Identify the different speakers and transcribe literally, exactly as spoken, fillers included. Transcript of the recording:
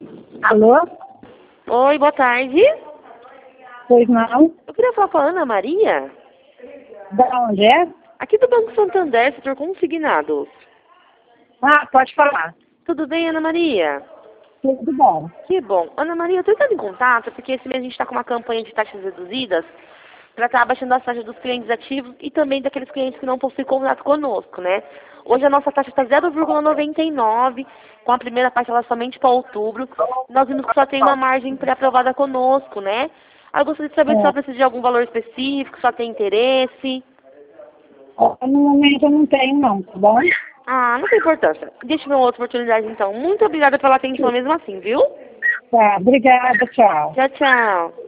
Speaker 1: Alô?
Speaker 2: Oi, boa tarde.
Speaker 1: Pois não?
Speaker 2: Eu queria falar com a Ana Maria,
Speaker 1: Da onde é?
Speaker 2: aqui do Banco Santander, setor consignados.
Speaker 1: Ah, pode falar.
Speaker 2: Tudo bem, Ana Maria?
Speaker 1: Tudo bom.
Speaker 2: Que bom. Ana Maria, eu estou entrando em contato porque esse mês a gente está com uma campanha de taxas reduzidas para estar abaixando as taxas dos clientes ativos e também daqueles clientes que não possuem contrato conosco, né? Hoje a nossa taxa está zero vírgula noventa e nove, com a primeira parcela somente para outubro. Nós vimos que só tem uma margem pré-aprovada conosco, né? Aí eu gostaria de saber se
Speaker 1: É.
Speaker 2: só precisa de algum valor específico, só tem interesse.
Speaker 1: Ó, no momento eu não tenho não, tá bom?
Speaker 2: Ah, não tem importância. Deixa eu ver uma outra oportunidade então. Muito obrigada pela atenção mesmo assim, viu?
Speaker 1: Tá, obrigada, tchau.
Speaker 2: Tchau, tchau.